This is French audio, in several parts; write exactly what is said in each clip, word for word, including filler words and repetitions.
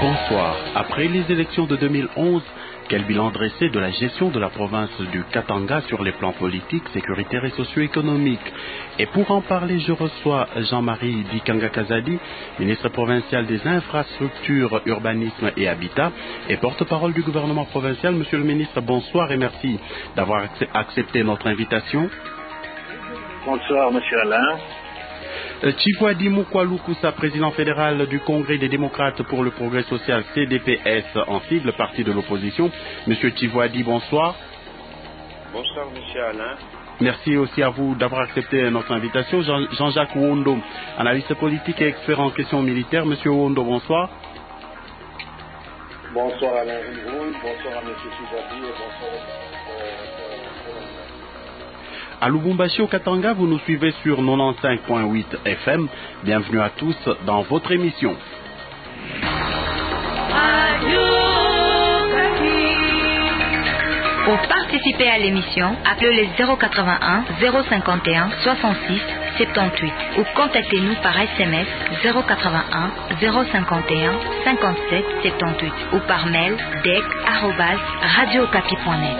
Bonsoir. Après les élections de deux mille onze, quel bilan dressé de la gestion de la province du Katanga sur les plans politiques, sécuritaires et socio-économiques? Et pour en parler, je reçois Jean-Marie Dikanga Kazadi, ministre provincial des Infrastructures, Urbanisme et Habitat et porte-parole du gouvernement provincial. Monsieur le ministre, bonsoir et merci d'avoir accepté notre invitation. Bonsoir, monsieur Alain. Tivwadi Moukwalukusa, président fédéral du Congrès des démocrates pour le progrès social, C D P S, en sigle, parti de l'opposition. Monsieur Tivwadi, bonsoir. Bonsoir, monsieur Alain. Merci aussi à vous d'avoir accepté notre invitation. Jean- Jean-Jacques Wondo, analyste politique et expert en questions militaires. Monsieur Wondo, bonsoir. Bonsoir Alain Rimroul, bonsoir à monsieur Tivwadi et bonsoir à À Lubumbashi, au Katanga, vous nous suivez sur quatre-vingt-quinze virgule huit F M. Bienvenue à tous dans votre émission. Pour participer à l'émission, appelez le zéro quatre-vingt-un zéro cinquante et un soixante-six soixante-dix-huit ou contactez-nous par S M S zéro quatre-vingt-un zéro cinquante et un cinquante-sept soixante-dix-huit ou par mail dec arobase radiocapi point net.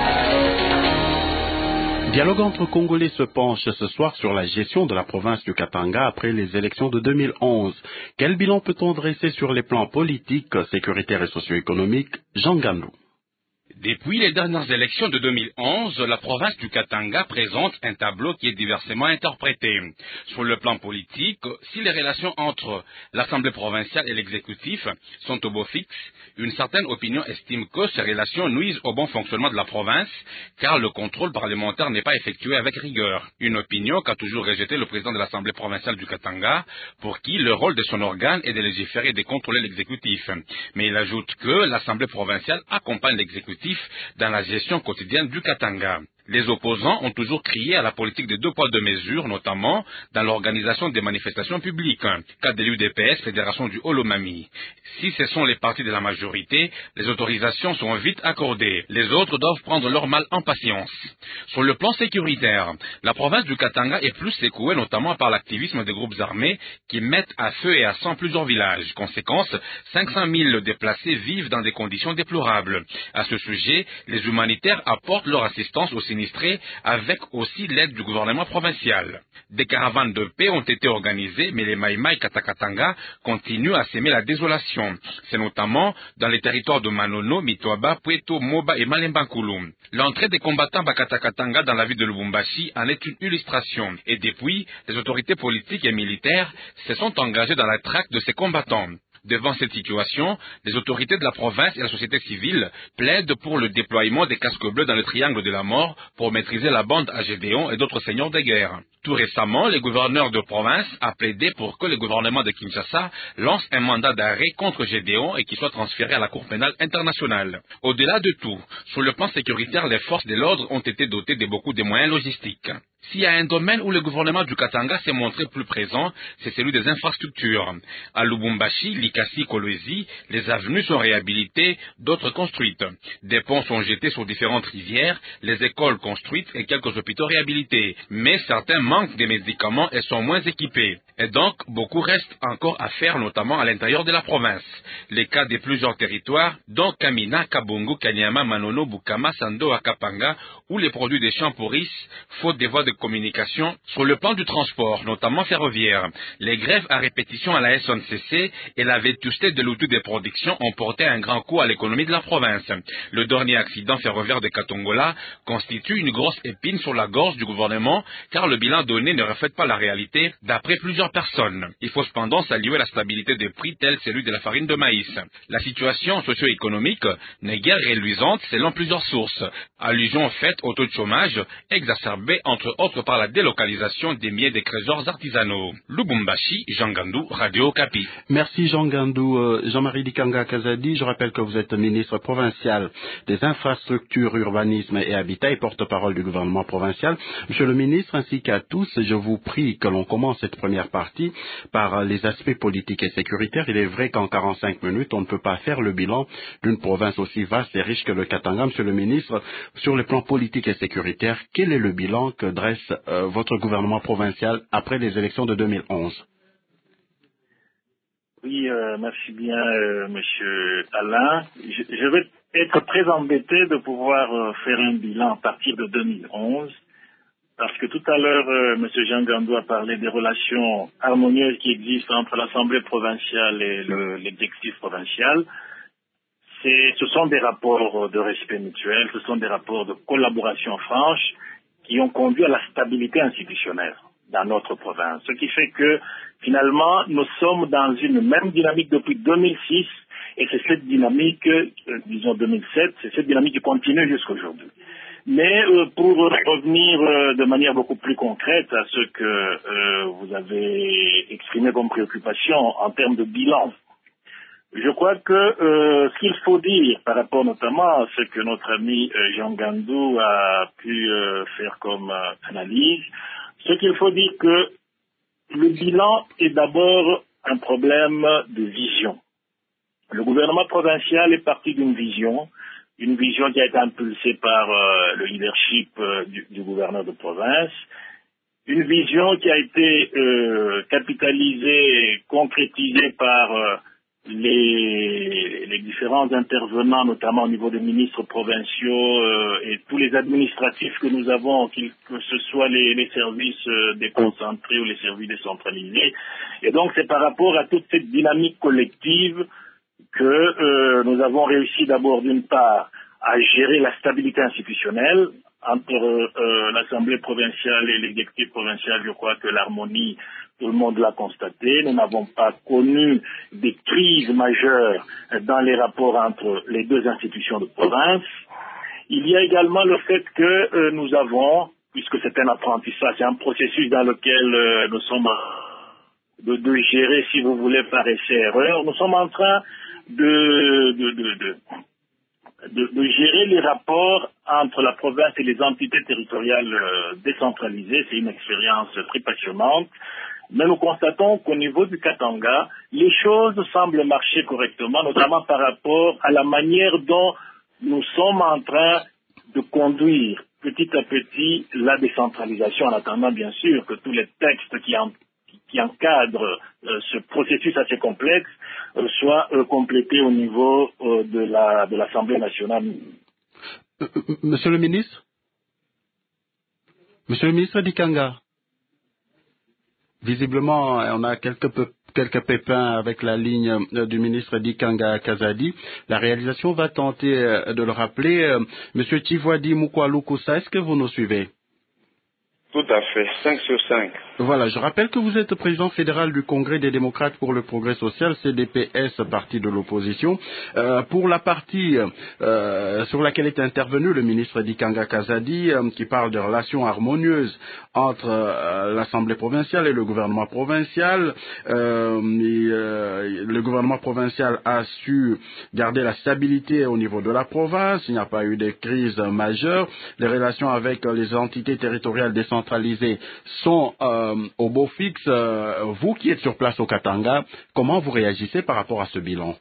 Dialogue entre Congolais se penche ce soir sur la gestion de la province du Katanga après les élections de deux mille onze. Quel bilan peut-on dresser sur les plans politiques, sécuritaires et socio-économiques? Jean Gandou. Depuis les dernières élections de deux mille onze, la province du Katanga présente un tableau qui est diversement interprété. Sur le plan politique, si les relations entre l'Assemblée provinciale et l'exécutif sont au beau fixe, une certaine opinion estime que ces relations nuisent au bon fonctionnement de la province, car le contrôle parlementaire n'est pas effectué avec rigueur. Une opinion qu'a toujours rejetée le président de l'Assemblée provinciale du Katanga, pour qui le rôle de son organe est de légiférer et de contrôler l'exécutif. Mais il ajoute que l'Assemblée provinciale accompagne l'exécutif dans la gestion quotidienne du Katanga. Les opposants ont toujours crié à la politique des deux poids deux mesures, notamment dans l'organisation des manifestations publiques, cas de l'U D P S, Fédération du Holomami. Si ce sont les partis de la majorité, les autorisations sont vite accordées. Les autres doivent prendre leur mal en patience. Sur le plan sécuritaire, la province du Katanga est plus secouée, notamment par l'activisme des groupes armés qui mettent à feu et à sang plusieurs villages. Conséquence, cinq cent mille déplacés vivent dans des conditions déplorables. À ce sujet, les humanitaires apportent leur assistance aux sinistrés avec aussi l'aide du gouvernement provincial. Des caravanes de paix ont été organisées, mais les Maïmaï Katakatanga continuent à s'aimer la désolation. C'est notamment dans les territoires de Manono, Mitoaba, Pueto, Moba et Malembankulu. L'entrée des combattants Bakatakatanga dans la ville de Lubumbashi en est une illustration. Et depuis, les autorités politiques et militaires se sont engagées dans la traque de ces combattants. Devant cette situation, les autorités de la province et la société civile plaident pour le déploiement des casques bleus dans le triangle de la mort pour maîtriser la bande à Gédéon et d'autres seigneurs de guerre. Tout récemment, les gouverneurs de province a plaidé pour que le gouvernement de Kinshasa lance un mandat d'arrêt contre Gédéon et qu'il soit transféré à la Cour pénale internationale. Au-delà de tout, sur le plan sécuritaire, les forces de l'ordre ont été dotées de beaucoup de moyens logistiques. S'il y a un domaine où le gouvernement du Katanga s'est montré plus présent, c'est celui des infrastructures. À Lubumbashi, Likasi, Kolwezi, les avenues sont réhabilitées, d'autres construites. Des ponts sont jetés sur différentes rivières, les écoles construites et quelques hôpitaux réhabilités. Mais certains manquent des médicaments et sont moins équipés. Et donc, beaucoup reste encore à faire, notamment à l'intérieur de la province. Les cas de plusieurs territoires, dont Kamina, Kabungu, Kanyama, Manono, Bukama, Sando, Akapanga, où les produits des champs pourrissent, faute des voies de communication. Sur le plan du transport, notamment ferroviaire, les grèves à répétition à la S N C C et la vétusté de l'outil de production ont porté un grand coup à l'économie de la province. Le dernier accident ferroviaire de Katongola constitue une grosse épine sur la gorge du gouvernement, car le bilan donné ne reflète pas la réalité, d'après plusieurs personnes. Il faut cependant saluer la stabilité des prix tels celui de la farine de maïs. La situation socio-économique n'est guère réluisante selon plusieurs sources. Allusion faite au taux de chômage exacerbé entre autres par la délocalisation des milliers de trésors artisanaux. Lubumbashi, Jean Gandou, Radio Okapi. Merci Jean Gandou. Euh, Jean-Marie Dikanga Kazadi, je rappelle que vous êtes ministre provincial des Infrastructures, Urbanisme et Habitat et porte-parole du gouvernement provincial. Monsieur le ministre, ainsi qu'à tous, je vous prie que l'on commence cette première partie par les aspects politiques et sécuritaires. Il est vrai qu'en quarante-cinq minutes, on ne peut pas faire le bilan d'une province aussi vaste et riche que le Katanga. Monsieur le ministre, sur les plans politiques et sécuritaires, quel est le bilan que dresse euh, votre gouvernement provincial après les élections de deux mille onze? Oui, euh, merci bien, euh, Monsieur Alain. Je, je vais être très embêté de pouvoir euh, faire un bilan à partir de deux mille onze, parce que tout à l'heure, euh, Monsieur Jean Gandou a parlé des relations harmonieuses qui existent entre l'Assemblée provinciale et le, l'exécutif provincial. C'est, ce sont des rapports de respect mutuel, ce sont des rapports de collaboration franche qui ont conduit à la stabilité institutionnelle dans notre province. Ce qui fait que, finalement, nous sommes dans une même dynamique depuis deux mille six, et c'est cette dynamique, euh, disons deux mille sept, c'est cette dynamique qui continue jusqu'à aujourd'hui. Mais euh, pour revenir euh, de manière beaucoup plus concrète à ce que euh, vous avez exprimé comme préoccupation en termes de bilan, je crois que euh, ce qu'il faut dire par rapport notamment à ce que notre ami euh, Jean Gandou a pu euh, faire comme euh, analyse, ce qu'il faut dire que le bilan est d'abord un problème de vision. Le gouvernement provincial est parti d'une vision, une vision qui a été impulsée par euh, le leadership euh, du, du gouverneur de province, une vision qui a été euh, capitalisée, concrétisée par euh, les, les différents intervenants, notamment au niveau des ministres provinciaux euh, et tous les administratifs que nous avons, que ce soit les, les services euh, déconcentrés ou les services décentralisés. Et donc c'est par rapport à toute cette dynamique collective que euh, nous avons réussi d'abord d'une part à gérer la stabilité institutionnelle entre euh, l'Assemblée provinciale et l'exécutif provincial. Je crois que l'harmonie, tout le monde l'a constaté. Nous n'avons pas connu des crises majeures dans les rapports entre les deux institutions de province. Il y a également le fait que euh, nous avons, puisque c'est un apprentissage, c'est un processus dans lequel euh, nous sommes de, de gérer, si vous voulez, par essai-erreur, nous sommes en train de, de, de, de De, de gérer les rapports entre la province et les entités territoriales euh, décentralisées. C'est une expérience très passionnante. Mais nous constatons qu'au niveau du Katanga, les choses semblent marcher correctement, notamment par rapport à la manière dont nous sommes en train de conduire petit à petit la décentralisation, en attendant bien sûr que tous les textes qui, en, qui encadrent euh, ce processus assez complexe euh, soient euh, complétés au niveau euh, de la de l'Assemblée nationale. Euh, Monsieur le ministre Monsieur le ministre Dikanga, visiblement, on a quelques, quelques pépins avec la ligne du ministre Dikanga Kazadi. La réalisation va tenter de le rappeler. Monsieur Tivwadi Mukwalukoussa, est-ce que vous nous suivez? Tout à fait, cinq sur cinq. Voilà, je rappelle que vous êtes président fédéral du Congrès des démocrates pour le progrès social, C D P S, parti de l'opposition. Euh, pour la partie euh, sur laquelle est intervenu le ministre Dikanga Kazadi, euh, qui parle de relations harmonieuses entre euh, l'Assemblée provinciale et le gouvernement provincial, euh, et, euh, le gouvernement provincial a su garder la stabilité au niveau de la province, il n'y a pas eu de crise majeure, les relations avec euh, les entités territoriales décentralisées sont euh, au beau fixe. Euh, vous qui êtes sur place au Katanga, comment vous réagissez par rapport à ce bilan?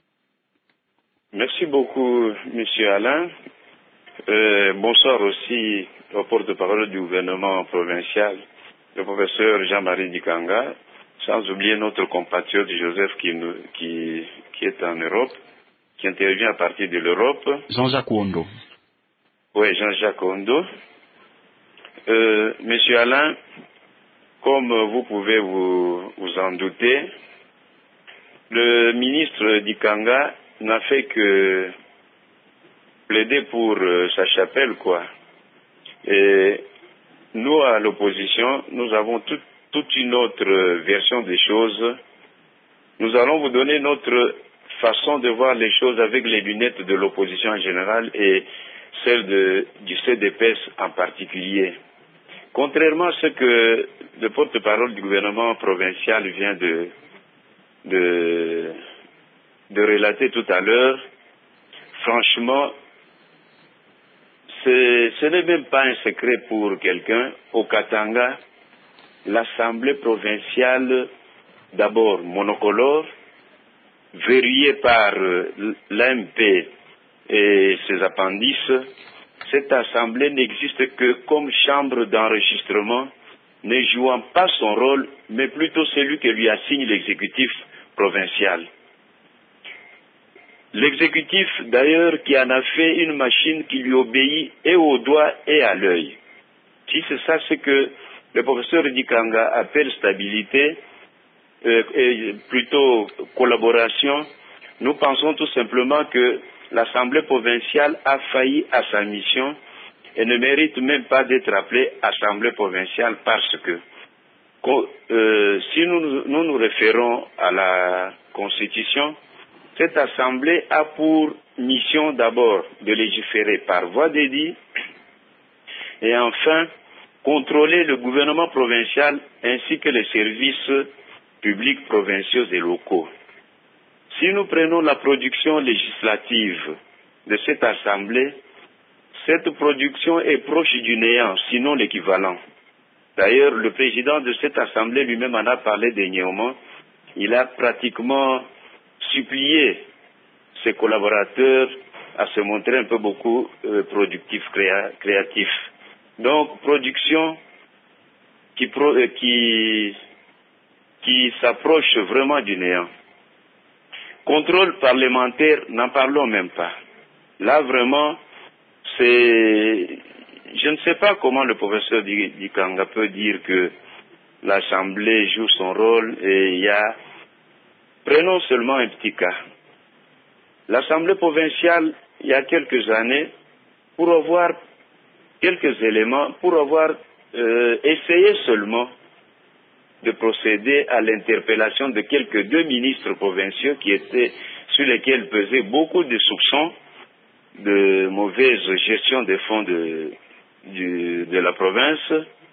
Merci beaucoup, Monsieur Alain. Euh, bonsoir aussi au porte-parole du gouvernement provincial, le professeur Jean-Marie Dikanga, sans oublier notre compatriote Joseph qui, nous, qui, qui est en Europe, qui intervient à partir de l'Europe. Jean-Jacques Ondo. Oui, Jean-Jacques Ondo. Euh, Monsieur Alain, comme vous pouvez vous, vous en douter, le ministre Dikanga n'a fait que plaider pour euh, sa chapelle, quoi. Et nous, à l'opposition, nous avons tout, toute une autre version des choses. Nous allons vous donner notre façon de voir les choses avec les lunettes de l'opposition en général et celle de, du C D P S en particulier. Contrairement à ce que le porte-parole du gouvernement provincial vient de, de, de relater tout à l'heure, franchement, ce n'est même pas un secret pour quelqu'un. Au Katanga, l'Assemblée provinciale, d'abord monocolore, verrouillée par l'A M P et ses appendices, cette Assemblée n'existe que comme chambre d'enregistrement, ne jouant pas son rôle, mais plutôt celui que lui assigne l'exécutif provincial. l'exécutif d'ailleurs qui en a fait une machine qui lui obéit et au doigt et à l'œil. Si c'est ça ce que le professeur Dikanga appelle stabilité, euh, et plutôt collaboration, nous pensons tout simplement que l'Assemblée provinciale a failli à sa mission et ne mérite même pas d'être appelée Assemblée provinciale parce que euh, si nous, nous nous référons à la Constitution, cette Assemblée a pour mission d'abord de légiférer par voie d'édit et enfin contrôler le gouvernement provincial ainsi que les services publics provinciaux et locaux. Si nous prenons la production législative de cette Assemblée, cette production est proche du néant, sinon l'équivalent. D'ailleurs, le président de cette Assemblée lui-même en a parlé dernièrement. Il a pratiquement supplié ses collaborateurs à se montrer un peu beaucoup euh, productifs, créa, créatifs. Donc, production qui, pro, euh, qui, qui s'approche vraiment du néant. Contrôle parlementaire, n'en parlons même pas. Là, vraiment, c'est... Je ne sais pas comment le professeur Dikanga peut dire que l'Assemblée joue son rôle et il y a... Prenons seulement un petit cas. L'Assemblée provinciale, il y a quelques années, pour avoir quelques éléments, pour avoir euh, essayé seulement de procéder à l'interpellation de quelques deux ministres provinciaux qui étaient, sur lesquels pesaient beaucoup de soupçons de mauvaise gestion des fonds de, du, de la province.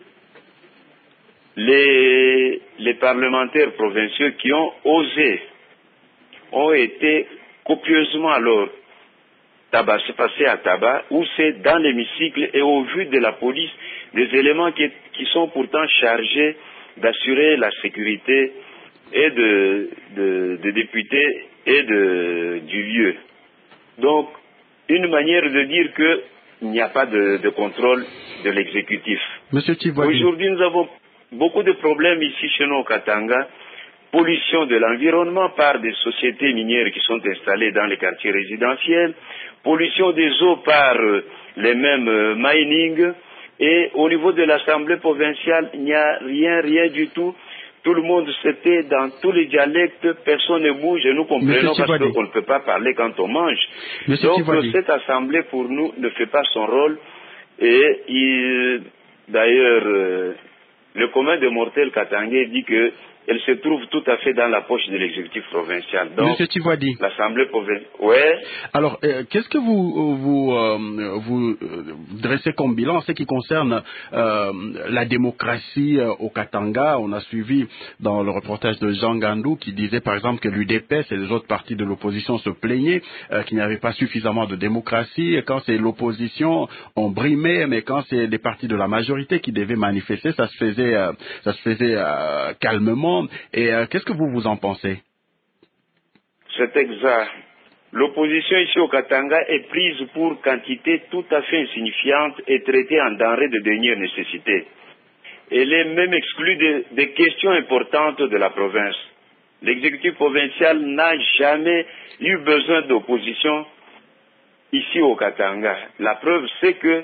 Les, les parlementaires provinciaux qui ont osé ont été copieusement alors tabassés, passés à tabac, ou c'est dans l'hémicycle et au vu de la police, des éléments qui, qui sont pourtant chargés d'assurer la sécurité et de, de, de députés et de, du lieu. Donc, une manière de dire qu'il n'y a pas de, de contrôle de l'exécutif. Aujourd'hui, nous avons beaucoup de problèmes ici chez nous au Katanga. Pollution de l'environnement par des sociétés minières qui sont installées dans les quartiers résidentiels, pollution des eaux par euh, les mêmes euh, mining, et au niveau de l'Assemblée provinciale, il n'y a rien, rien du tout. Tout le monde s'était dans tous les dialectes, personne ne bouge et nous comprenons parce qu'on ne peut pas parler quand on mange. Monsieur Donc Tivadi. Cette Assemblée pour nous ne fait pas son rôle et il, d'ailleurs euh, le commun des mortels katangais dit que elle se trouve tout à fait dans la poche de l'exécutif provincial. Donc, Monsieur Tivadi. L'Assemblée provinciale. Ouais. Alors, euh, qu'est-ce que vous vous, euh, vous dressez comme bilan en ce qui concerne euh, la démocratie euh, au Katanga? On a suivi dans le reportage de Jean Gandou qui disait par exemple que l'U D P S et les autres partis de l'opposition se plaignaient euh, qu'il n'y avait pas suffisamment de démocratie. Et quand c'est l'opposition, on brimait, mais quand c'est les partis de la majorité qui devaient manifester, ça se faisait, euh, ça se faisait euh, calmement. Et euh, qu'est-ce que vous vous en pensez? C'est exact. L'opposition ici au Katanga est prise pour quantité tout à fait insignifiante et traitée en denrée de dernière nécessité. Elle est même exclue de, des questions importantes de la province. L'exécutif provincial n'a jamais eu besoin d'opposition ici au Katanga. La preuve, c'est que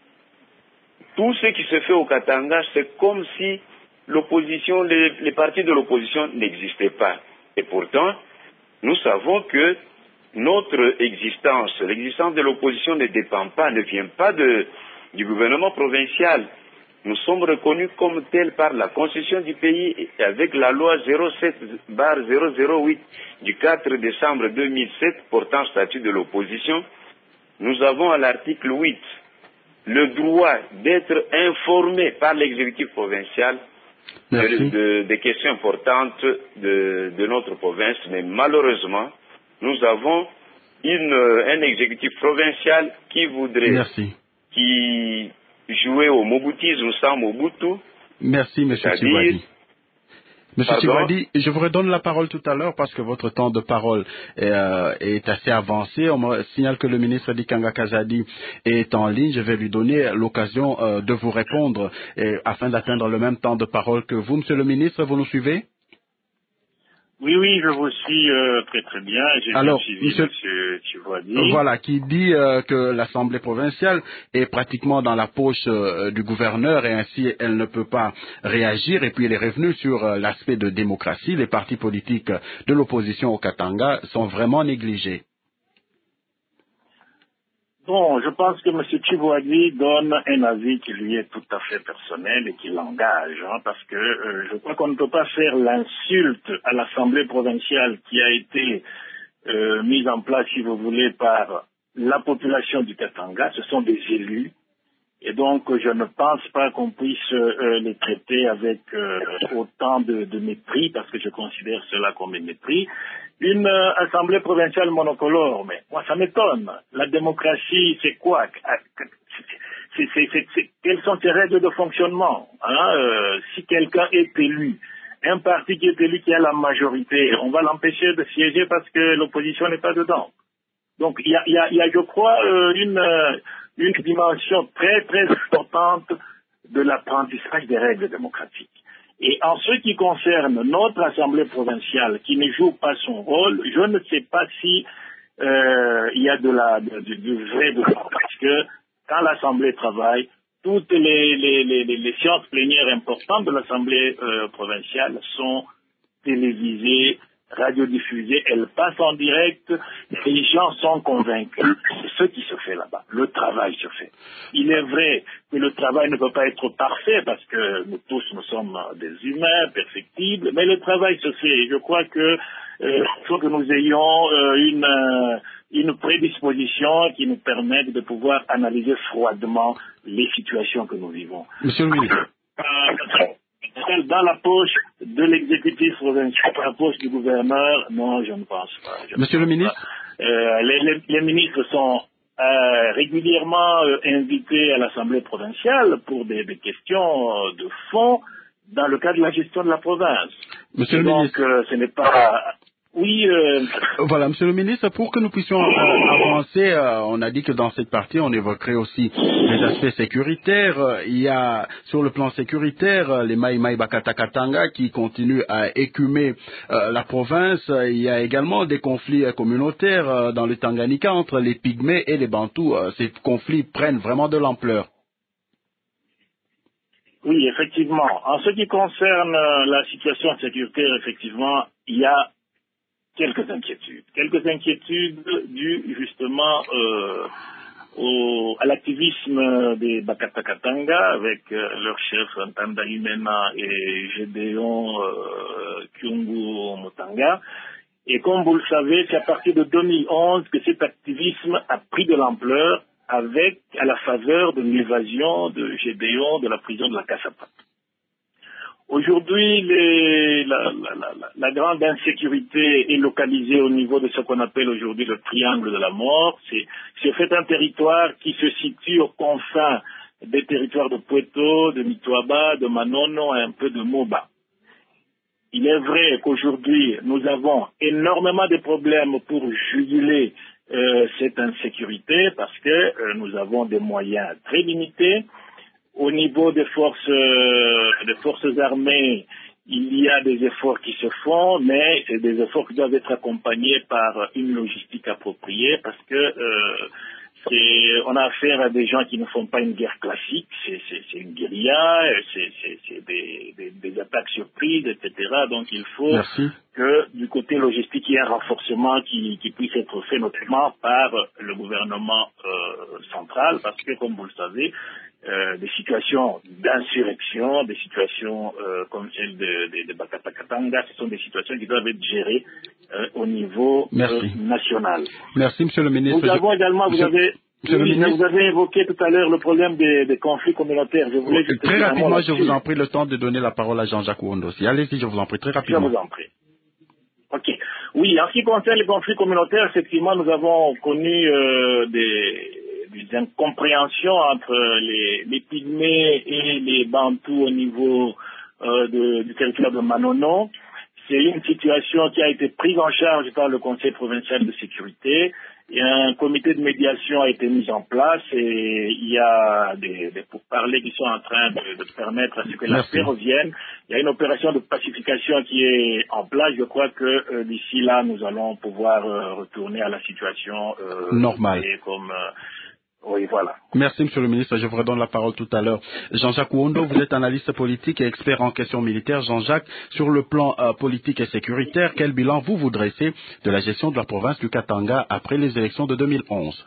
tout ce qui se fait au Katanga, c'est comme si l'opposition, les, les partis de l'opposition n'existaient pas. Et pourtant, nous savons que notre existence, l'existence de l'opposition ne dépend pas, ne vient pas de, du gouvernement provincial. Nous sommes reconnus comme tels par la constitution du pays et avec la loi zéro sept barre zéro zéro huit du quatre décembre deux mille sept portant statut de l'opposition. Nous avons à l'article huit le droit d'être informé par l'exécutif provincial de, de, des questions importantes de, de notre province, mais malheureusement, nous avons une, un exécutif provincial qui voudrait, Merci. qui jouait au Mobutisme sans Mobutu. Merci, Monsieur Tivadi. Monsieur Tivadi, je vous redonne la parole tout à l'heure parce que votre temps de parole est, euh, est assez avancé. On me signale que le ministre Dikanga Kazadi est en ligne. Je vais lui donner l'occasion euh, de vous répondre et, afin d'atteindre le même temps de parole que vous. Monsieur le ministre, vous nous suivez? Oui, oui, je vous suis euh, très très bien. J'ai bien suivi monsieur, monsieur Chivoadi. Voilà, qui dit euh, que l'Assemblée provinciale est pratiquement dans la poche euh, du gouverneur et ainsi elle ne peut pas réagir. Et puis il est revenu sur euh, l'aspect de démocratie. Les partis politiques de l'opposition au Katanga sont vraiment négligés. Bon, je pense que M. Chivoadi donne un avis qui lui est tout à fait personnel et qui l'engage, hein, parce que euh, je crois qu'on ne peut pas faire l'insulte à l'Assemblée provinciale qui a été euh, mise en place, si vous voulez, par la population du Katanga. Ce sont des élus. Et donc, je ne pense pas qu'on puisse euh, les traiter avec euh, autant de, de mépris, parce que je considère cela comme un mépris. Une euh, assemblée provinciale monocolore, mais moi, ça m'étonne. La démocratie, c'est quoi? c'est, c'est, c'est, c'est, Quelles sont ses règles de fonctionnement, hein? euh, Si quelqu'un est élu, un parti qui est élu, qui a la majorité, on va l'empêcher de siéger parce que l'opposition n'est pas dedans. Donc, il y a, il y a, il y a je crois, euh, une... Euh, une dimension très très importante de l'apprentissage des règles démocratiques. Et en ce qui concerne notre Assemblée provinciale qui ne joue pas son rôle, je ne sais pas si euh, il y a de la, de, de, du vrai droit, parce que quand l'Assemblée travaille, toutes les, les, les, les séances plénières importantes de l'Assemblée euh, provinciale sont télévisées, radiodiffusées, elles passent en direct, les gens sont convaincus. C'est ce qui se fait là-bas. Le travail se fait. Il est vrai que le travail ne peut pas être parfait parce que nous tous, nous sommes des humains perfectibles, mais le travail se fait. Et je crois que euh, il faut que nous ayons euh, une, euh, une prédisposition qui nous permette de pouvoir analyser froidement les situations que nous vivons. Monsieur le ministre. Dans la poche de l'exécutif provincial, dans la poche du gouverneur, non, je ne pense pas. Monsieur le ministre, euh, les, les, les ministres sont euh, régulièrement euh, invités à l'Assemblée provinciale pour des, des questions euh, de fond dans le cadre de la gestion de la province. Monsieur Et le donc, ministre. euh, ce n'est pas... Oui. Euh... Voilà, Monsieur le ministre, pour que nous puissions euh, avancer, euh, on a dit que dans cette partie, on évoquerait aussi les aspects sécuritaires. Euh, il y a, sur le plan sécuritaire, euh, les Mai Mai Bakata Katanga qui continuent à écumer euh, la province. Il y a également des conflits euh, communautaires euh, dans le Tanganyika entre les Pygmées et les Bantous. Euh, ces conflits prennent vraiment de l'ampleur. Oui, effectivement. En ce qui concerne euh, la situation sécuritaire, effectivement, il y a quelques inquiétudes. Quelques inquiétudes dues justement euh, au, à l'activisme des Bakata Katanga avec euh, leur chef Ntanda Humena et Gédéon euh, Kyungu Mutanga. Et comme vous le savez, c'est à partir de deux mille onze que cet activisme a pris de l'ampleur avec, à la faveur de l'évasion de Gédéon de la prison de la Cassapa. Aujourd'hui, les, la, la, la, la grande insécurité est localisée au niveau de ce qu'on appelle aujourd'hui le triangle de la mort. C'est, c'est fait un territoire qui se situe aux confins des territoires de Pueto, de Mitoaba, de Manono et un peu de Moba. Il est vrai qu'aujourd'hui, nous avons énormément de problèmes pour juguler euh, cette insécurité parce que euh, nous avons des moyens très limités. Au niveau des forces, euh, des forces armées, il y a des efforts qui se font, mais c'est des efforts qui doivent être accompagnés par une logistique appropriée parce que euh, c'est, on a affaire à des gens qui ne font pas une guerre classique, c'est, c'est, c'est une guérilla, c'est, c'est, c'est des, des, des attaques surprises, et cetera. Donc il faut Merci. que du côté logistique, il y ait un renforcement qui, qui puisse être fait notamment par le gouvernement euh, central, parce que comme vous le savez, Euh, des situations d'insurrection, des situations euh, comme celle de, de, de Bakata Katanga, ce sont des situations qui doivent être gérées euh, au niveau euh, national. Merci, Monsieur le ministre. Nous avons également, vous Monsieur... avez... Monsieur oui, le ministre. vous avez évoqué tout à l'heure le problème des, des conflits communautaires. Je voulais okay. Très rapidement, je vous en prie le temps de donner la parole à Jean-Jacques Ouondosi. Allez-y, je vous en prie, très rapidement. Je vous en prie. Ok. Oui, en ce qui concerne les conflits communautaires, effectivement, nous avons connu euh, des... des incompréhensions entre les, les Pygmées et les Bantous au niveau euh, de, du territoire de Manono. C'est une situation qui a été prise en charge par le Conseil provincial de sécurité Il y a un comité de médiation a été mis en place et il y a des, des pourparlers qui sont en train de, de permettre à ce que la paix revienne. Il y a une opération de pacification qui est en place. Je crois que euh, d'ici là, nous allons pouvoir euh, retourner à la situation euh, normale. Comme, euh, oui, voilà. Merci, Monsieur le ministre. Je vous redonne la parole tout à l'heure. Jean-Jacques Ouondo, vous êtes analyste politique et expert en questions militaires. Jean-Jacques, sur le plan euh, politique et sécuritaire, quel bilan vous vous dressez de la gestion de la province du Katanga après les élections de deux mille onze?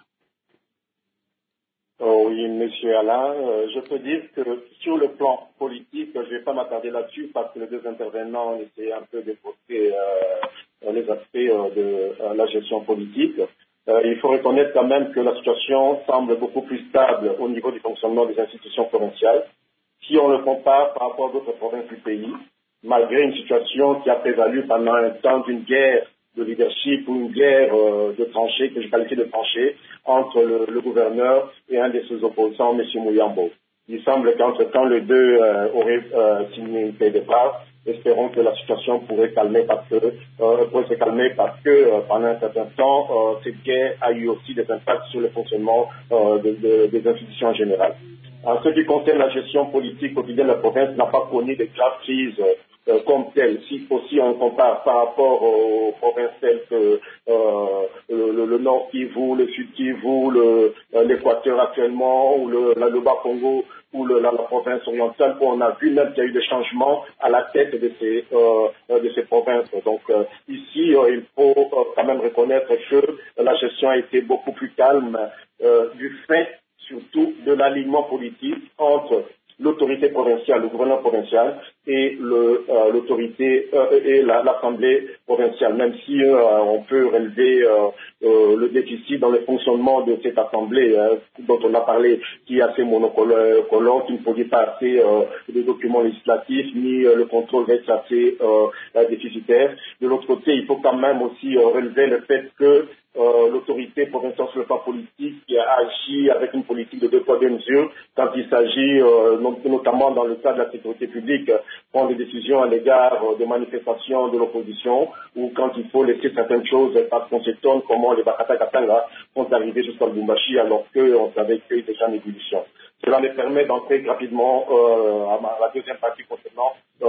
Oh oui, Monsieur Alain, euh, je peux dire que sur le plan politique, je ne vais pas m'attarder là-dessus parce que les deux intervenants étaient un peu déposés euh, les aspects euh, de euh, la gestion politique. Euh, il faut reconnaître quand même que la situation semble beaucoup plus stable au niveau du fonctionnement des institutions provinciales. Si on le compare par rapport à d'autres provinces du pays, malgré une situation qui a prévalu pendant un temps d'une guerre de leadership ou une guerre euh, de tranchée, que je qualifie de tranchée, entre le, le gouverneur et un de ses opposants, M. Mouyambo. Il semble qu'entre-temps, les deux euh, auraient euh, signé une paix de départ. Espérons que la situation pourrait calmer parce que euh, pourrait se calmer parce que euh, pendant un certain temps, euh, cette guerre a eu aussi des impacts sur le fonctionnement euh, de, de, des institutions en général. En ce qui concerne la gestion politique quotidienne de la province, n'a pas connu de graves crises euh, comme telles. Si aussi on compare par rapport aux provinces telles que euh, le, le Nord Kivu, le Sud Kivu, le, l'Équateur actuellement, ou le, la, le Bas-Congo, ou le, la, la province orientale, où on a vu même qu'il y a eu des changements à la tête de ces, euh, de ces provinces. Donc euh, ici, euh, il faut euh, quand même reconnaître que la gestion a été beaucoup plus calme euh, du fait surtout de l'alignement politique entre l'autorité provinciale, le gouvernement provincial et le, euh, l'autorité euh, et la, l'Assemblée provinciale, même si euh, on peut relever euh, euh, le déficit dans le fonctionnement de cette Assemblée euh, dont on a parlé, qui est assez monocolore, qui ne produit pas assez euh, de documents législatifs, ni euh, le contrôle reste assez euh, déficitaire. De l'autre côté, il faut quand même aussi euh, relever le fait que Euh, l'autorité provinciale sur le plan politique qui agit avec une politique de deux poids deux mesures quand il s'agit euh, notamment dans le cas de la sécurité publique prendre des décisions à l'égard euh, des manifestations de l'opposition ou quand il faut laisser certaines choses parce qu'on s'étonne comment les Bakata Katanga sont arrivés jusqu'à Lubumbashi alors qu'on savait qu'il y avait déjà une ébullition. Cela me permet d'entrer rapidement euh, à, ma, à la deuxième partie concernant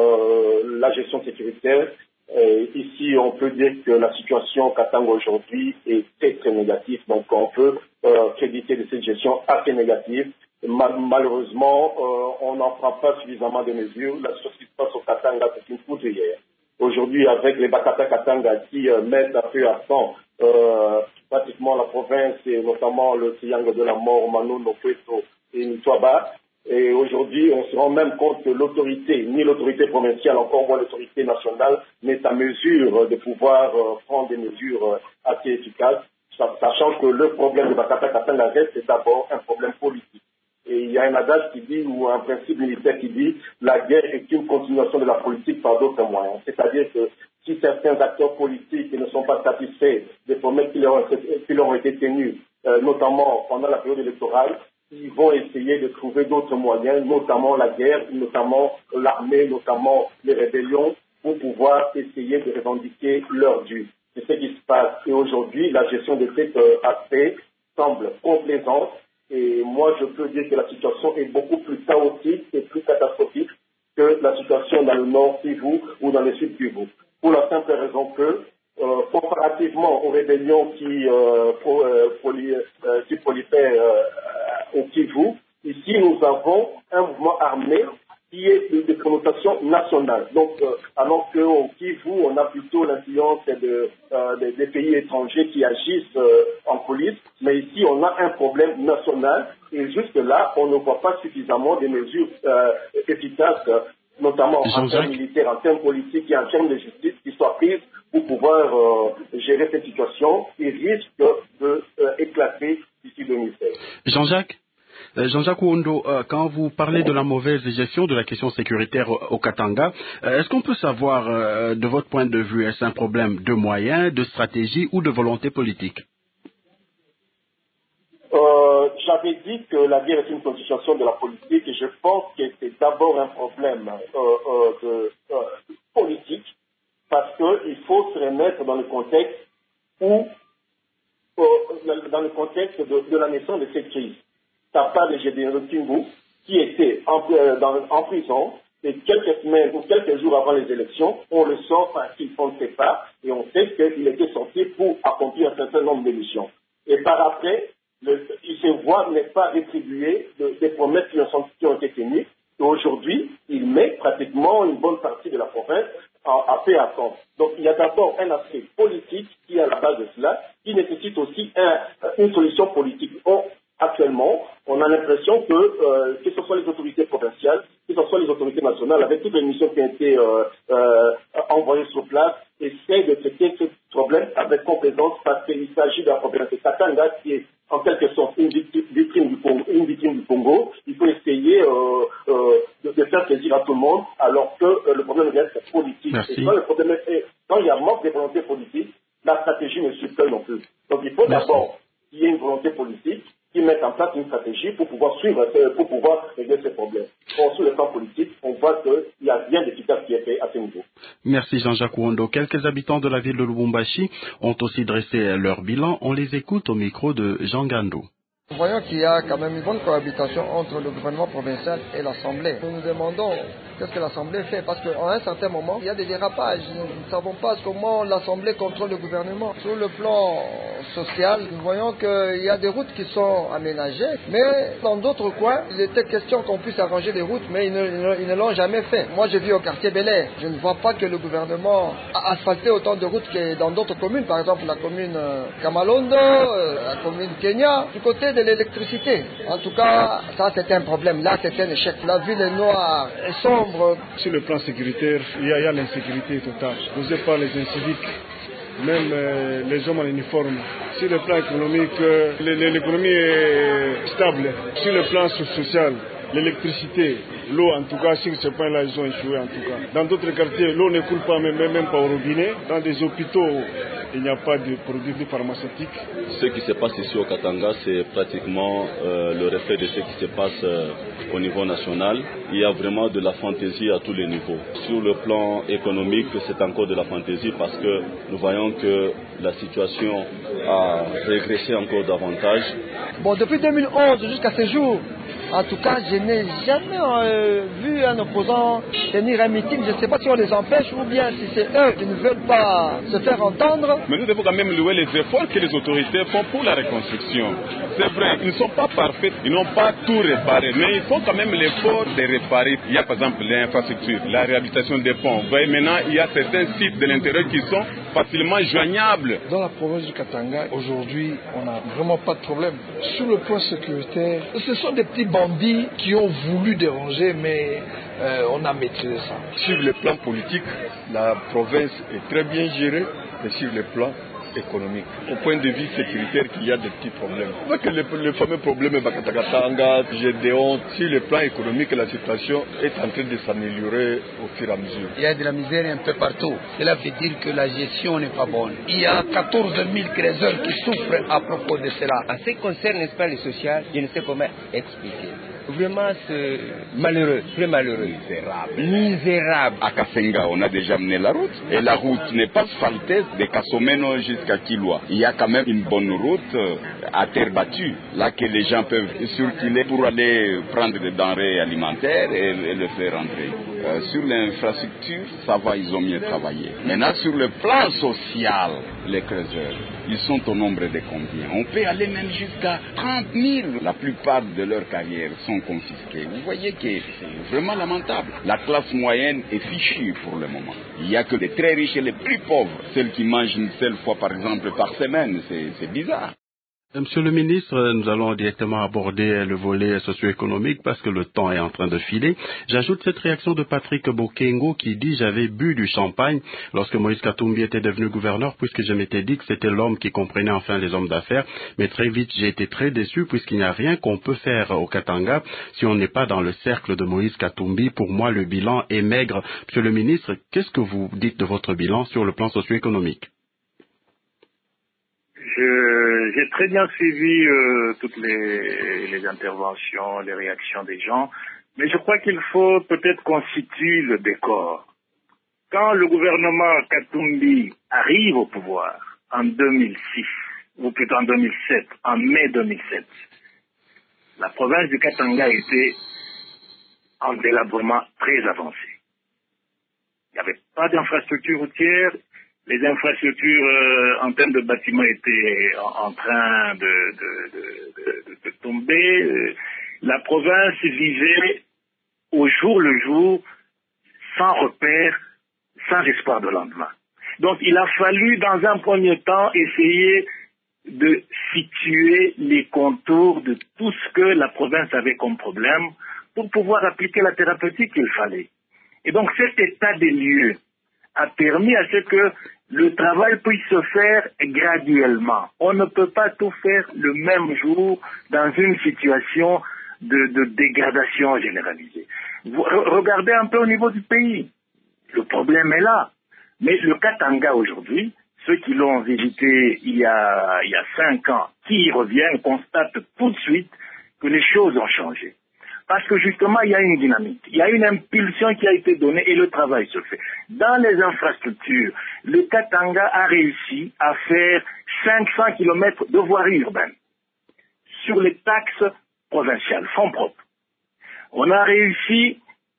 euh, la gestion sécuritaire. Euh, ici, on peut dire que la situation au Katanga aujourd'hui est très très négative, donc on peut euh, créditer de cette gestion assez négative. Mal, malheureusement, euh, on n'en prend pas suffisamment de mesures. La chose qui se passe au Katanga, c'est une poudrière. Aujourd'hui, avec les Bakata Katanga qui euh, mettent un peu à sang euh, pratiquement la province et notamment le triangle de la mort, Manu, Nokweto et Nitwaba. Et aujourd'hui, on se rend même compte que l'autorité, ni l'autorité provinciale, encore moins l'autorité nationale, n'est à mesure de pouvoir euh, prendre des mesures euh, assez efficaces, sachant que le problème de Bakata Katanga reste c'est d'abord un problème politique. Et il y a un adage qui dit, ou un principe militaire qui dit, la guerre est une continuation de la politique par d'autres moyens. C'est-à-dire que si certains acteurs politiques ne sont pas satisfaits des promesses qui leur, qui leur ont été tenues, euh, notamment pendant la période électorale, ils vont essayer de trouver d'autres moyens, notamment la guerre, notamment l'armée, notamment les rébellions, pour pouvoir essayer de revendiquer leur dû. C'est ce qui se passe. Et aujourd'hui, la gestion de cet euh, aspect semble complaisante. Et moi, je peux dire que la situation est beaucoup plus chaotique et plus catastrophique que la situation dans le nord Kivu ou dans le sud Kivu. Pour la simple raison que, euh, comparativement aux rébellions qui, euh, pro, euh, poly, euh, qui prolifèrent euh, au Kivu, ici nous avons un mouvement armé qui est de, de connotation nationale. Donc, euh, alors qu'au Kivu, on a plutôt l'influence de, euh, des, des pays étrangers qui agissent euh, en police, mais ici, on a un problème national et jusque-là, on ne voit pas suffisamment des mesures euh, efficaces, notamment en termes militaires, en termes politiques et en termes de justice qui soient prises pour pouvoir euh, gérer cette situation qui risque de euh, éclater d'ici deux mille seize. Jean-Jacques Jean-Jacques Ouondo, euh, quand vous parlez de la mauvaise gestion de la question sécuritaire au, au Katanga, euh, est-ce qu'on peut savoir, euh, de votre point de vue, est-ce un problème de moyens, de stratégie ou de volonté politique? Euh, j'avais dit que la guerre est une continuation de la politique et je pense que c'est d'abord un problème euh, euh, de, euh, politique parce qu'il faut se remettre dans le contexte où Euh, dans le contexte de, de la naissance de cette crise. Ça part de Gédéon Timbu, qui était en, euh, dans, en prison, et quelques semaines ou quelques jours avant les élections, on le sort parce qu'il ne sait pas, et on sait qu'il était sorti pour accomplir un certain nombre de missions. Et par après, le, il se voit n'est pas rétribué de, des promesses qui ont, qui ont été tenues. Et aujourd'hui, il met pratiquement une bonne partie de la province à paix à temps. Donc il y a d'abord un aspect politique qui est à la base de cela, qui nécessite aussi un, une solution politique. On, actuellement, on a l'impression que, euh, que ce soit les autorités provinciales, que ce soit les autorités nationales, avec toutes les missions qui ont été euh, euh, envoyées sur place, essaient de traiter ce problème avec compétence parce qu'il s'agit d'un problème de Katanga qui est en quelque sorte une vitrine du Congo. Une vitrine du Congo. Il faut essayer euh, euh, de, de faire plaisir à tout le monde, alors que euh, le problème reste politique. Merci. Et quand, le problème est, quand il y a manque de volonté politique, la stratégie ne suit pas non plus. Donc il faut Merci. d'abord qu'il y ait une volonté politique qui mette en place une stratégie pour pouvoir suivre, pour pouvoir régler ces problèmes. Or, sur le plan politique, on voit qu'il n'y a rien d'efficace qui est fait à ce niveau. Merci Jean-Jacques Ouondo. Quelques habitants de la ville de Lubumbashi ont aussi dressé leur bilan. On les écoute au micro de Jean Gando. Nous voyons qu'il y a quand même une bonne cohabitation entre le gouvernement provincial et l'Assemblée. Nous nous demandons qu'est-ce que l'Assemblée fait, parce qu'à un certain moment, il y a des dérapages. Nous ne savons pas comment l'Assemblée contrôle le gouvernement. Sur le plan social, nous voyons qu'il y a des routes qui sont aménagées, mais dans d'autres coins, il était question qu'on puisse arranger des routes, mais ils ne, ils ne, ils ne l'ont jamais fait. Moi, je vis au quartier Bel Air. Je ne vois pas que le gouvernement a asphalté autant de routes que dans d'autres communes, par exemple la commune Kamalondo, la commune Kenya, du côté de l'électricité. En tout cas, ça c'est un problème. Là, c'est un échec. La ville est noire et sombre. Sur le plan sécuritaire, il y a, a l'insécurité totale, causée par les inciviques, même euh, les hommes en uniforme. Sur le plan économique, euh, l'économie est stable. Sur le plan social, l'électricité, l'eau en tout cas, sur ce point-là, ils ont échoué en tout cas. Dans d'autres quartiers, l'eau ne coule pas, même, même pas au robinet. Dans des hôpitaux, il n'y a pas de produits pharmaceutiques. Ce qui se passe ici au Katanga, c'est pratiquement euh, le reflet de ce qui se passe euh, au niveau national. Il y a vraiment de la fantaisie à tous les niveaux. Sur le plan économique, c'est encore de la fantaisie parce que nous voyons que la situation a régressé encore davantage. Bon, depuis deux mille onze jusqu'à ce jour, en tout cas, je n'ai jamais euh, vu un opposant tenir un meeting. Je ne sais pas si on les empêche ou bien si c'est eux qui ne veulent pas se faire entendre. Mais nous devons quand même louer les efforts que les autorités font pour la reconstruction. C'est vrai, ils ne sont pas parfaits, ils n'ont pas tout réparé, mais ils font quand même l'effort de réparer. Il y a par exemple l'infrastructure, la réhabilitation des ponts. Vous voyez, maintenant, il y a certains sites de l'intérieur qui sont facilement joignables. Dans la province du Katanga, aujourd'hui, on n'a vraiment pas de problème. Sur le plan sécuritaire, ce sont des petits bandits qui ont voulu déranger, mais euh, on a maîtrisé ça. Sur le plan politique, la province est très bien gérée, et sur le plan économique. Au point de vue sécuritaire, qu'il y a des petits problèmes. Avec le, le fameux problème Bakatakatanga, Gédéon, sur le plan économique, la situation est en train de s'améliorer au fur et à mesure. Il y a de la misère un peu partout. Cela veut dire que la gestion n'est pas bonne. Il y a quatorze mille créateurs qui souffrent à propos de cela. En ce qui concerne, n'est-ce pas, le social, je ne sais comment expliquer. Vraiment, c'est malheureux, très malheureux. Misérable. Misérable. À Kasenga, on a déjà mené la route. Et la route n'est pas asphaltée de Kasomeno jusqu'à Kilwa. Il y a quand même une bonne route à terre battue, là que les gens peuvent circuler pour aller prendre des denrées alimentaires et, et le faire rentrer. Euh, sur l'infrastructure, ça va, ils ont mieux travaillé. Maintenant, sur le plan social, les creuseurs, ils sont au nombre de combien? On peut aller même jusqu'à trente mille. La plupart de leur carrière sont confisquées. Vous voyez que c'est vraiment lamentable. La classe moyenne est fichue pour le moment. Il n'y a que les très riches et les plus pauvres. Celles qui mangent une seule fois, par exemple, par semaine. C'est, c'est bizarre. Monsieur le ministre, nous allons directement aborder le volet socio-économique parce que le temps est en train de filer. J'ajoute cette réaction de Patrick Bokengo qui dit « J'avais bu du champagne lorsque Moïse Katumbi était devenu gouverneur puisque je m'étais dit que c'était l'homme qui comprenait enfin les hommes d'affaires. Mais très vite, j'ai été très déçu puisqu'il n'y a rien qu'on peut faire au Katanga si on n'est pas dans le cercle de Moïse Katumbi. Pour moi, le bilan est maigre. » Monsieur le ministre, qu'est-ce que vous dites de votre bilan sur le plan socio-économique? Je, j'ai très bien suivi euh, toutes les, les interventions, les réactions des gens, mais je crois qu'il faut peut-être constituer le décor. Quand le gouvernement Katumbi arrive au pouvoir en deux mille six, ou plutôt en deux mille sept, en mai deux mille sept, la province du Katanga était en délabrement très avancé. Il n'y avait pas d'infrastructure routière. Les infrastructures euh, en termes de bâtiments étaient en, en train de, de, de, de, de tomber. La province vivait au jour le jour, sans repère, sans espoir de lendemain. Donc il a fallu dans un premier temps essayer de situer les contours de tout ce que la province avait comme problème pour pouvoir appliquer la thérapeutique qu'il fallait. Et donc cet état des lieux a permis à ce que le travail puisse se faire graduellement. On ne peut pas tout faire le même jour dans une situation de, de dégradation généralisée. Vous regardez un peu au niveau du pays. Le problème est là. Mais le Katanga aujourd'hui, ceux qui l'ont visité il y a, il y a cinq ans, qui y reviennent, constatent tout de suite que les choses ont changé. Parce que justement, il y a une dynamique, il y a une impulsion qui a été donnée et le travail se fait. Dans les infrastructures, le Katanga a réussi à faire cinq cents kilomètres de voirie urbaine sur les taxes provinciales, fonds propres. On a réussi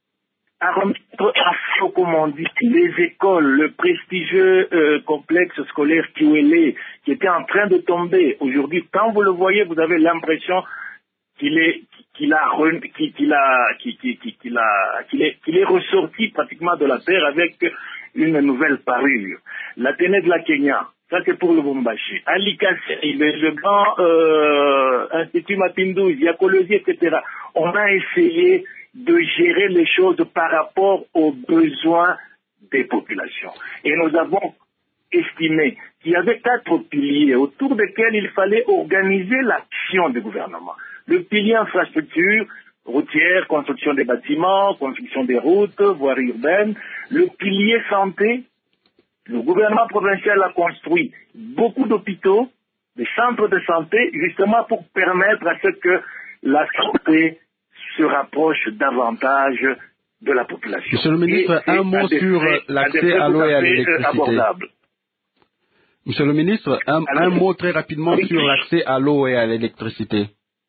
à remettre à flot, comme on dit, les écoles, le prestigieux euh, complexe scolaire Kiwele, qui était en train de tomber. Aujourd'hui, quand vous le voyez, vous avez l'impression qu'il est qu'il a qu'il, qu'il a qu'il, qu'il, qu'il a qu'il est qu'il est ressorti pratiquement de la terre avec une nouvelle parure. L'Athénée de la Kenya, ça c'est pour le Lubumbashi. Alikasi, le grand euh, Institut Mapinduzi, Yakolosi, et cetera. On a essayé de gérer les choses par rapport aux besoins des populations. Et nous avons estimé qu'il y avait quatre piliers autour desquels il fallait organiser l'action du gouvernement. Le pilier infrastructure routière, construction des bâtiments, construction des routes, voirie urbaine. Le pilier santé, le gouvernement provincial a construit beaucoup d'hôpitaux, des centres de santé, justement pour permettre à ce que la santé se rapproche davantage de la population. Monsieur le ministre, et, un mot sur l'accès à l'eau et à l'électricité. Monsieur le ministre, un, un mot très rapidement sur l'accès à l'eau et à l'électricité.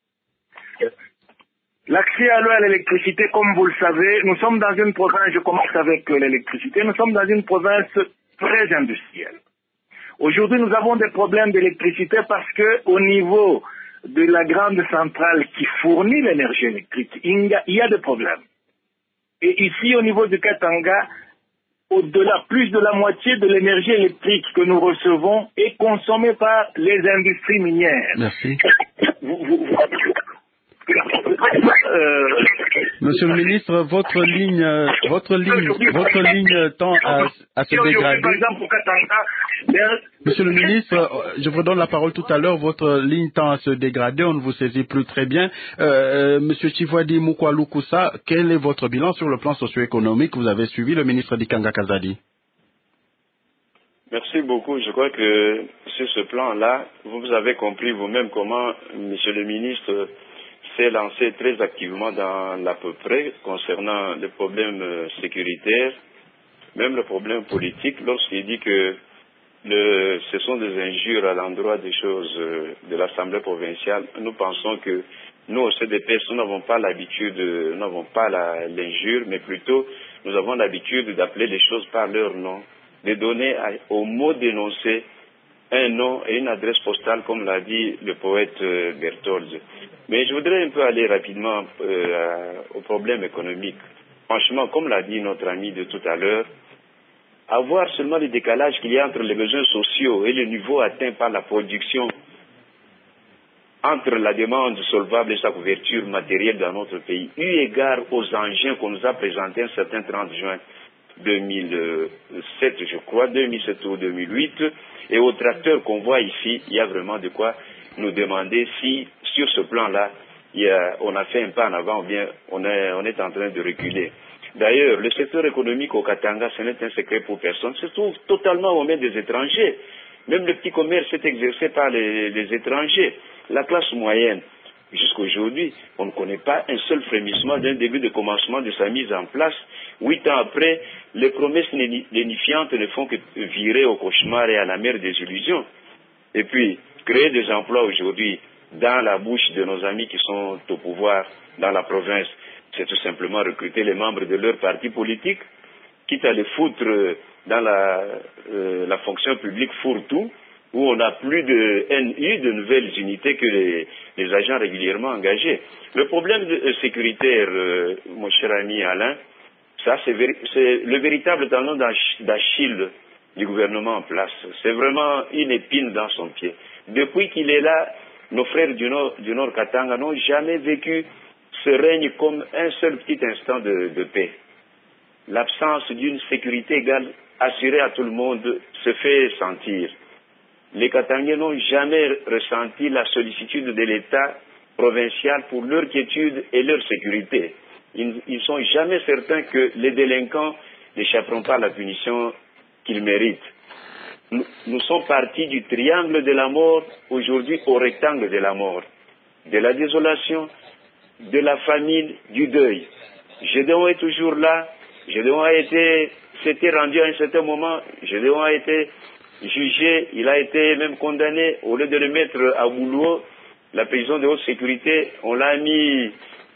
L'accès à l'eau et à l'électricité, comme vous le savez, nous sommes dans une province, je commence avec l'électricité, nous sommes dans une province très industrielle. Aujourd'hui, nous avons des problèmes d'électricité parce que au niveau de la grande centrale qui fournit l'énergie électrique, il y a, il y a des problèmes. Et ici, au niveau du Katanga, au-delà, plus de la moitié de l'énergie électrique que nous recevons est consommée par les industries minières. Merci. Vous, vous, vous... Euh... Monsieur le ministre, votre ligne, votre ligne, votre ligne tend à, à se dégrader. Monsieur le ministre, je vous donne la parole tout à l'heure. Votre ligne tend à se dégrader. On ne vous saisit plus très bien. Euh, Monsieur Chivwadi Mukwalukusa, quel est votre bilan sur le plan socio-économique? Vous avez suivi le ministre Dikanga Kazadi. Merci beaucoup. Je crois que sur ce plan-là, vous avez compris vous-même comment, Monsieur le ministre, s'est lancé très activement dans l'à peu près concernant les problèmes sécuritaires, même le problème politique, lorsqu'il dit que le, ce sont des injures à l'endroit des choses de l'Assemblée provinciale. Nous pensons que nous, au C D P S, nous n'avons pas l'habitude, nous n'avons pas l'injure, mais plutôt nous avons l'habitude d'appeler les choses par leur nom, de donner à, au mot dénoncé un nom et une adresse postale, comme l'a dit le poète Bertholz. Mais je voudrais un peu aller rapidement euh, au problème économique. Franchement, comme l'a dit notre ami de tout à l'heure, avoir seulement le décalage qu'il y a entre les besoins sociaux et le niveau atteint par la production, entre la demande solvable et sa couverture matérielle dans notre pays, eu égard aux engins qu'on nous a présentés un certain trente juin deux mille sept, je crois, deux mille sept ou deux mille huit, et aux tracteurs qu'on voit ici, il y a vraiment de quoi nous demander si, sur ce plan-là, on a fait un pas en avant ou bien on est, on est en train de reculer. D'ailleurs, le secteur économique au Katanga, ce n'est un secret pour personne, se trouve totalement aux mains des étrangers. Même le petit commerce est exercé par les, les étrangers. La classe moyenne, jusqu'à aujourd'hui, on ne connaît pas un seul frémissement d'un début de commencement de sa mise en place. Huit ans après, les promesses lénifiantes ne font que virer au cauchemar et à la mer des illusions. Et puis, créer des emplois aujourd'hui dans la bouche de nos amis qui sont au pouvoir dans la province, c'est tout simplement recruter les membres de leur parti politique, quitte à les foutre dans la, euh, la fonction publique fourre-tout, où on n'a plus de N U, de nouvelles unités que les, les agents régulièrement engagés. Le problème de, euh, sécuritaire, euh, mon cher ami Alain, ça c'est le véritable talon d'Achille du gouvernement en place. C'est vraiment une épine dans son pied. Depuis qu'il est là, nos frères du Nord, du Nord Katanga n'ont jamais vécu ce règne comme un seul petit instant de, de paix. L'absence d'une sécurité égale assurée à tout le monde se fait sentir. Les Katangais n'ont jamais ressenti la sollicitude de l'État provincial pour leur quiétude et leur sécurité. Ils ne sont jamais certains que les délinquants n'échapperont pas à la punition qu'ils méritent. Nous, nous sommes partis du triangle de la mort, aujourd'hui au rectangle de la mort, de la désolation, de la famine, du deuil. Gédéon est toujours là. Gédéon a été, s'était rendu à un certain moment. Gédéon a été jugé, il a été même condamné. Au lieu de le mettre à Boulouo, la prison de haute sécurité, on l'a mis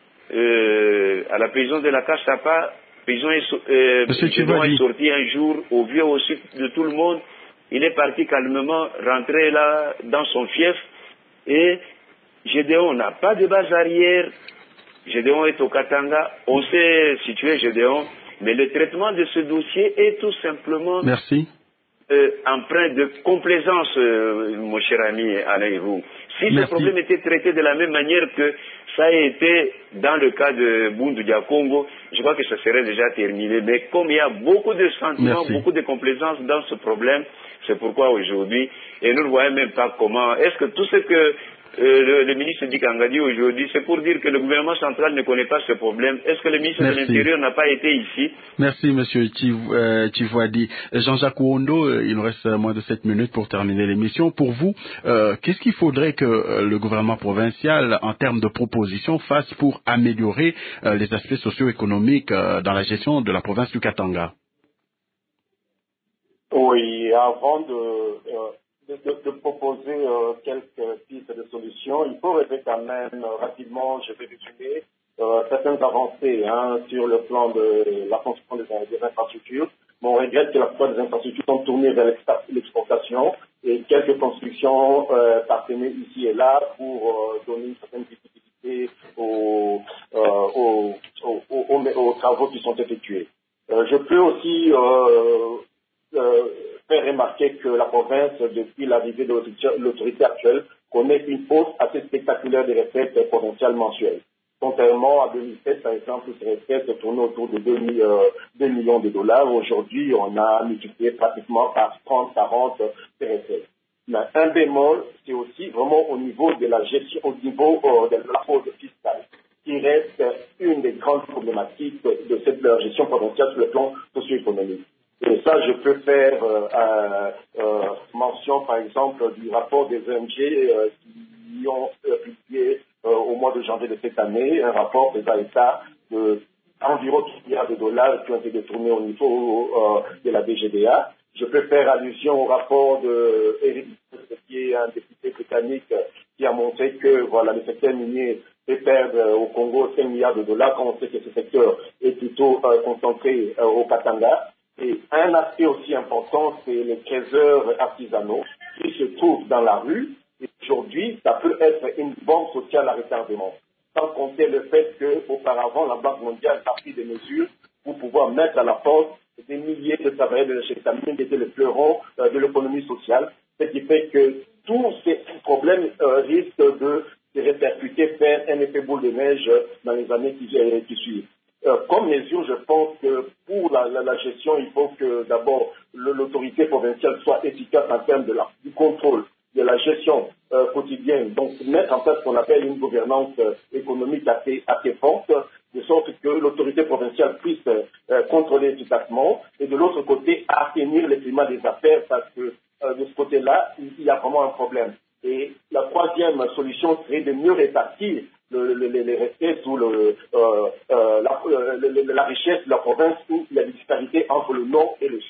euh, à la prison de la Kassapa. Prison est, euh, Gédéon est sorti un jour au vieux au sud de tout le monde. Il est parti calmement, rentré là dans son fief. Et Gédéon n'a pas de base arrière. Gédéon est au Katanga. On sait situer Gédéon. Mais le traitement de ce dossier est tout simplement Merci. Euh, empreint de complaisance, euh, mon cher ami Alain Hibou. Si Merci. Ce problème était traité de la même manière que ça a été dans le cas de Bundu Dia Congo, je crois que ça serait déjà terminé. Mais comme il y a beaucoup de sentiments, Merci. beaucoup de complaisance dans ce problème, c'est pourquoi aujourd'hui, et nous ne voyons même pas comment, est-ce que tout ce que Euh, le, le ministre Dikanga dit aujourd'hui, c'est pour dire que le gouvernement central ne connaît pas ce problème. Est-ce que le ministre Merci. de l'Intérieur n'a pas été ici? Merci, monsieur Tivouadi. Euh, Jean-Jacques Ouondo, euh, il nous reste moins de sept minutes pour terminer l'émission. Pour vous, euh, qu'est-ce qu'il faudrait que euh, le gouvernement provincial, en termes de propositions, fasse pour améliorer euh, les aspects socio-économiques euh, dans la gestion de la province du Katanga? Oui, avant de... Euh... De, de, de proposer euh, quelques pistes de solutions. Il faut relever quand même euh, rapidement, je vais résumer, euh, certaines avancées hein, sur le plan de la construction des, des infrastructures. Bon, on regrette que la plupart des infrastructures sont tournées vers l'exportation et quelques constructions euh, partenaires ici et là pour euh, donner une certaine visibilité aux, euh, aux, aux, aux, aux travaux qui sont effectués. Euh, je peux aussi euh, euh, faire remarquer que la province, depuis l'arrivée de l'autorité actuelle, connaît une hausse assez spectaculaire des recettes provinciales mensuelles. Contrairement à deux mille sept, par exemple, ces recettes tournaient autour de deux millions de dollars. Aujourd'hui, on a multiplié pratiquement par trente, quarante ces recettes. Mais un bémol, c'est aussi vraiment au niveau de la gestion, au niveau euh, de la fraude fiscale, qui reste une des grandes problématiques de cette de gestion provinciale sur le plan socio-économique. Et ça, je peux faire euh, euh, euh, mention, par exemple, du rapport des O N G euh, qui ont euh, publié euh, au mois de janvier de cette année un rapport faisant état de environ dix milliards de dollars qui ont été détournés au niveau euh, de la B G D A. Je peux faire allusion au rapport de Eric, qui est un député britannique, qui a montré que voilà, le secteur minier fait perdre euh, au Congo cinq milliards de dollars, quand on sait que ce secteur est plutôt euh, concentré euh, au Katanga. Et un aspect aussi important, c'est les trésors artisanaux qui se trouvent dans la rue. Et aujourd'hui, ça peut être une bombe sociale à retardement. Sans compter le fait qu'auparavant, la Banque mondiale a pris des mesures pour pouvoir mettre à la porte des milliers de travailleurs de la mine qui étaient le fleuron euh, de l'économie sociale. Ce qui fait que tous ces problèmes euh, risquent de se répercuter, faire un effet boule de neige dans les années qui, euh, qui suivent. Euh, comme mesure, je pense que pour la, la, la gestion, il faut que d'abord l'autorité provinciale soit efficace en termes de la, du contrôle, de la gestion euh, quotidienne. Donc, mettre en place ce qu'on appelle une gouvernance euh, économique assez, assez forte, de sorte que l'autorité provinciale puisse euh, contrôler efficacement et de l'autre côté, assainir le climat des affaires parce que euh, de ce côté-là, il y a vraiment un problème. Et la troisième solution serait de mieux répartir le, le, les recettes ou le, euh, euh, la, le, la richesse de la province où il y a des disparités entre le nord et le sud.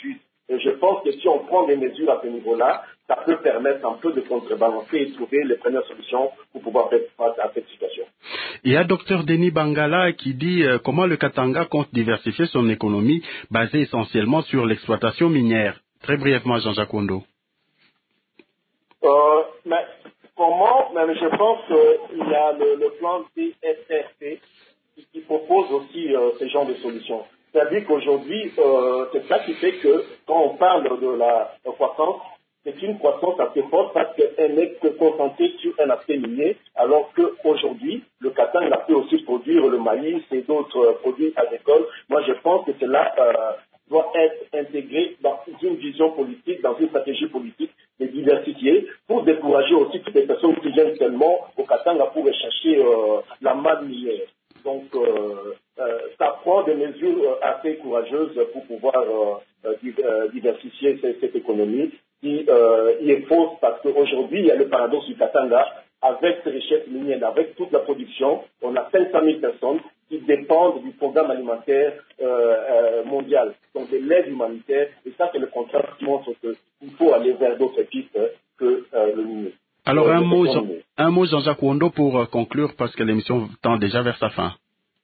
Et je pense que si on prend des mesures à ce niveau-là, ça peut permettre un peu de contrebalancer et trouver les premières solutions pour pouvoir faire face à cette situation. Il y a Dr Denis Bangala qui dit euh, comment le Katanga compte diversifier son économie basée essentiellement sur l'exploitation minière. Très brièvement, Jean-Jacques Ondo. Euh, mais comment? Mais je pense qu'il y a le, le plan D S R P qui, qui propose aussi euh, ce genre de solutions. C'est-à-dire qu'aujourd'hui, euh, c'est ça qui fait que quand on parle de la, la croissance, c'est une croissance assez forte parce qu'elle n'est que concentrée sur un aspect minier, alors qu'aujourd'hui, le Katanga peut aussi produire le maïs et d'autres euh, produits agricoles. Moi, je pense que cela euh, doit être intégré dans une vision politique, dans une stratégie politique, de diversifier, pour décourager aussi toutes les personnes qui viennent seulement au Katanga pour rechercher euh, la manne minière. Donc, euh, euh, ça prend des mesures assez courageuses pour pouvoir euh, euh, diversifier cette, cette économie qui euh, y est fausse parce qu'aujourd'hui, il y a le paradoxe du Katanga. Avec ces richesses minières, avec toute la production, on a cinq cent mille personnes qui dépendent du programme alimentaire euh, euh, mondial, donc de l'aide humanitaire. Et ça, c'est le contraste qui montre qu'il faut aller vers d'autres pistes que euh, le minier. Alors, euh, un, mot, Jean, un mot, Jean-Jacques Wondo, pour euh, conclure, parce que l'émission tend déjà vers sa fin.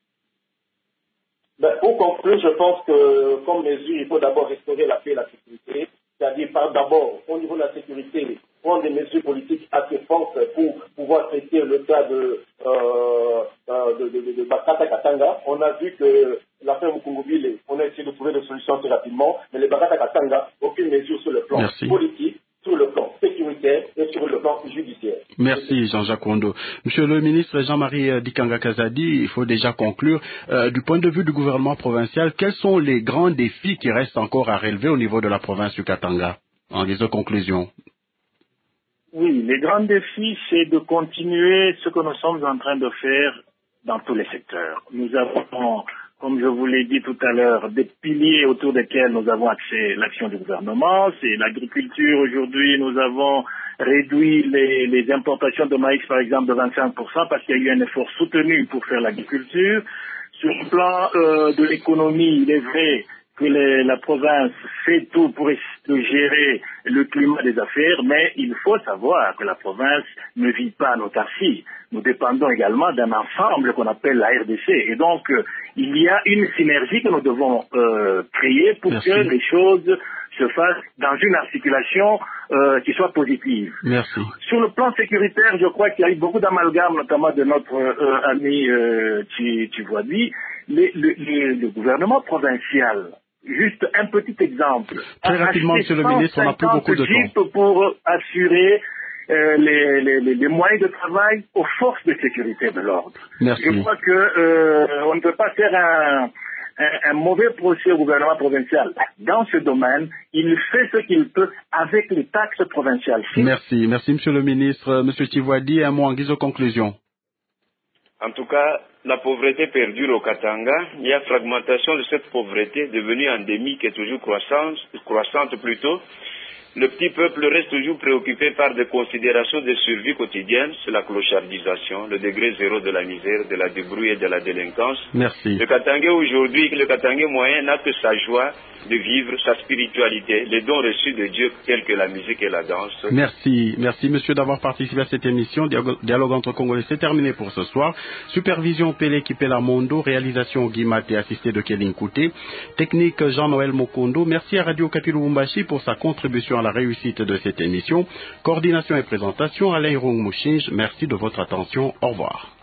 Ben, pour conclure, je pense que comme mesure, il faut d'abord restaurer la paix et la sécurité. C'est-à-dire, par d'abord, au niveau de la sécurité, prendre des mesures politiques assez fortes pour pouvoir traiter le cas de, euh, euh, de, de, de, de Bakata Katanga. On a vu que l'affaire Mukungubile, on a essayé de trouver des solutions très rapidement, mais les Bakata Katanga, aucune mesure sur le plan Merci. politique, sur le plan sécuritaire et sur le plan judiciaire. Merci Jean-Jacques Wondo. Monsieur le ministre Jean-Marie Dikanga Kazadi, il faut déjà conclure. Euh, du point de vue du gouvernement provincial, quels sont les grands défis qui restent encore à relever au niveau de la province du Katanga, en guise de conclusion? Oui, les grands défis, c'est de continuer ce que nous sommes en train de faire dans tous les secteurs. Nous avons, comme je vous l'ai dit tout à l'heure, des piliers autour desquels nous avons axé l'action du gouvernement. C'est l'agriculture. Aujourd'hui, nous avons réduit les, les importations de maïs, par exemple, de vingt-cinq pour cent parce qu'il y a eu un effort soutenu pour faire l'agriculture. Sur le plan euh, de l'économie, il est vrai que les, la province fait tout pour essayer de gérer le climat des affaires, mais il faut savoir que la province ne vit pas en autarcie. Nous dépendons également d'un ensemble qu'on appelle la R D C. Et donc, euh, il y a une synergie que nous devons euh, créer pour Merci. que les choses se fassent dans une articulation euh, qui soit positive. Merci. Sur le plan sécuritaire, je crois qu'il y a eu beaucoup d'amalgames, notamment de notre euh, ami euh, Tivoadi. Le, le, le, le gouvernement provincial, juste un petit exemple. Très rapidement, Monsieur le ministre, on n'a plus beaucoup de temps. Pour assurer euh, les, les, les moyens de travail aux forces de sécurité de l'ordre. Merci. Je crois que euh, on ne peut pas faire un, un, un mauvais procès au gouvernement provincial. Dans ce domaine, il fait ce qu'il peut avec les taxes provinciales. Merci. Merci, Monsieur le ministre. Monsieur Tivoadi, un mot en guise de conclusion. En tout cas, la pauvreté perdure au Katanga. Il y a fragmentation de cette pauvreté devenue endémique et toujours croissante, croissante plutôt. Le petit peuple reste toujours préoccupé par des considérations de survie quotidienne, c'est la clochardisation, le degré zéro de la misère, de la débrouille et de la délinquance. Merci. Le Katanga aujourd'hui, le Katanga moyen n'a que sa joie de vivre, sa spiritualité, les dons reçus de Dieu tels que la musique et la danse. Merci. Merci monsieur d'avoir participé à cette émission. Dialogue entre Congolais, c'est terminé pour ce soir. Supervision Pélé Kipela Mondo, réalisation Guimat et assisté de Kéline Kouté. Technique Jean-Noël Mokondo. Merci à Radio Kapi Lubumbashi pour sa contribution à la réussite de cette émission. Coordination et présentation Alain Rong Mouchinge. Merci de votre attention. Au revoir.